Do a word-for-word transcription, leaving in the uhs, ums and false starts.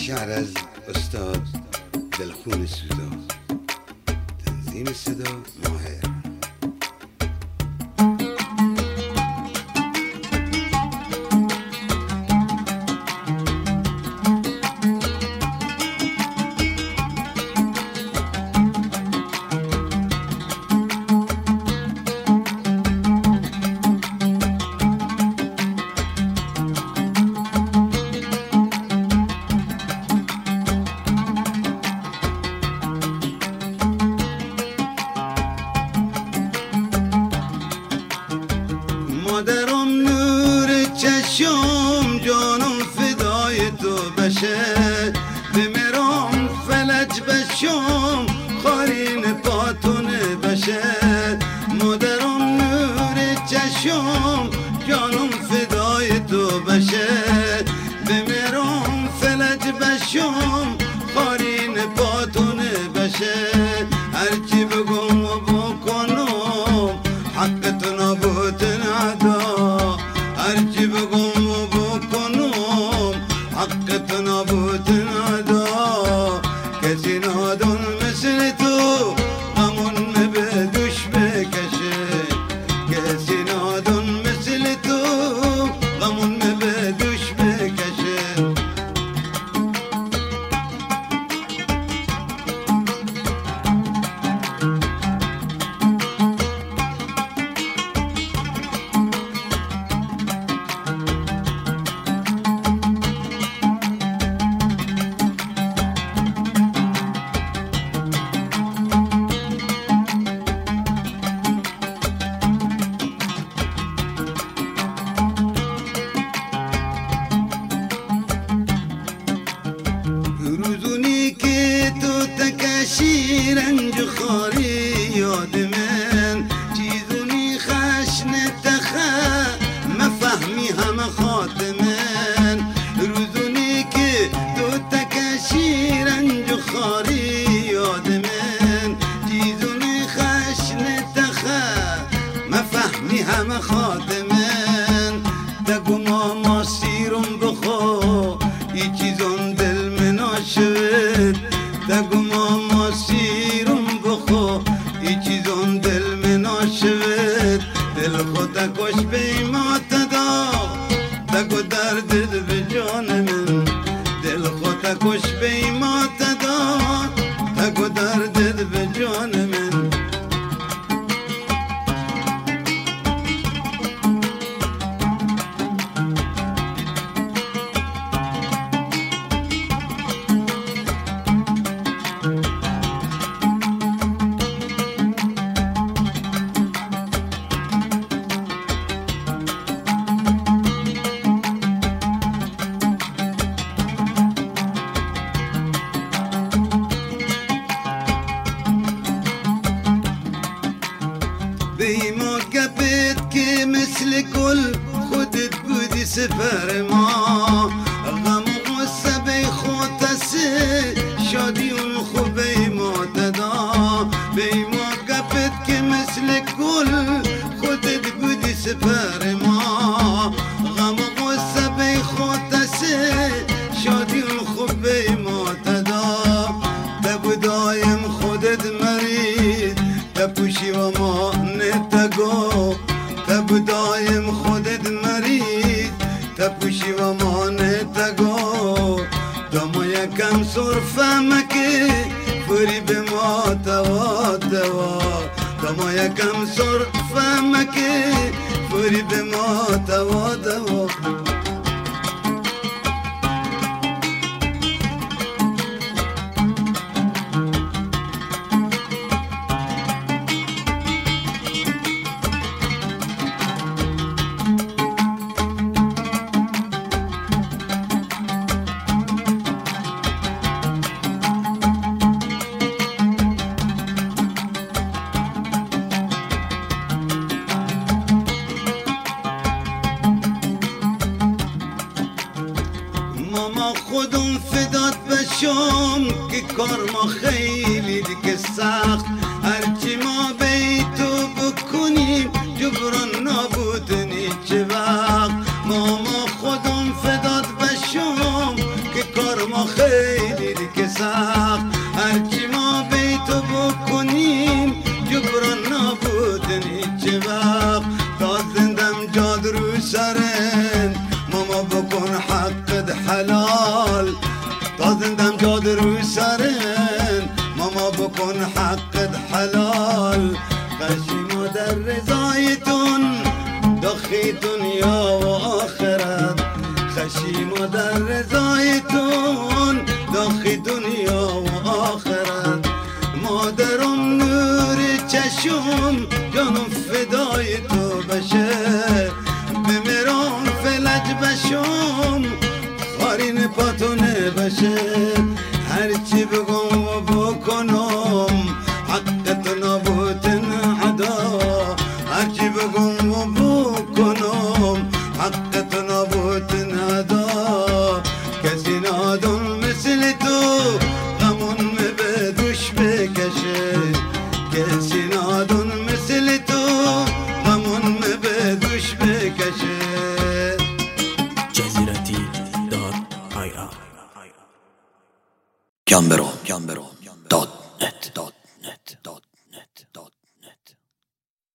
شعر از استاد دلخون سودا، تنظیم صدا ماهر. مادرم نور چشم، جانم فدای تو بشه، بمیرم فلج بشم، خارین پاتونه بشه. مادرم نور چشم، جانم فدای تو بشه، بمیرم فلج بشم، خارین پاتونه بشه. هرچی بگم و بکنم حقت نبود ندا، هرچی بگم و بکنم حقت نبود ندا. کسی نادون مثل تو غمون به دوش بکشه، کسی نادون مثل تو غمون به دوش بکشه. روزونی که تو تکشی رنج خاری یاد من، چیزونی خشن تخه مفهمی همه خاتمن. روزونی که تو تکشی رنج خاری یاد من، چیزونی خشن تخه مفهمی همه خاتمن. دگو ماما سیرم بخو ای چیزون دل مناشد، دگو ماما سیرم بخو ای چیزون دل مناشد. دل خدا کش بیمات دا، دگو درد دل به جان من، دل خدا کش بیمات دا، دگو درد دل به جان من. بیما گپت که مثل گل خودت بودی سفر ما، غم و غصه بی خودتسه شادی اون خوب بیما تدا. بیما گپت که مثل گل خودت بودی سفر ما، غم و غصه بی خودتسه شادی اون خوب بیما تدا. تبو دایم خودت مرید تپوشی و ما نتگو، تبو دایم خودت مرید تپوشی و ما نتگو. دما یکم صرفه مکه فوری به ما توا توا، دما یکم صرفه مکه فوری به ما توا توا. ماما خودم فدات بشم که کار ما خیلی دیگه سخت، هرچی ما بی تو بکنیم جبران نبود نیچه وقت. ماما خودم فدات بشم که کار ما خیلی ساق تا زندم جاد رو سرن ماما بکن حقت حلال تا زندم جاد رو سرن ماما بکن حقت حلال خشیما در رضایتون دخی دنیا و آخرت خشیما در رضایتون دخی دنیا و آخرت مادرم نور چشم جانم فدای تو بشه بمیرم فلج بشم خارین پاتونه بشه هرچی بگم و بکنم حقت نبوتن عدا هرچی بگم و بکنم حقت نبوتن عدا کسی نادون مثل تو غمون به دوش بکشه کسی نادون مثل تو غمون به دوش بکشه جزیرتی دات آی آر گمبرو دات نت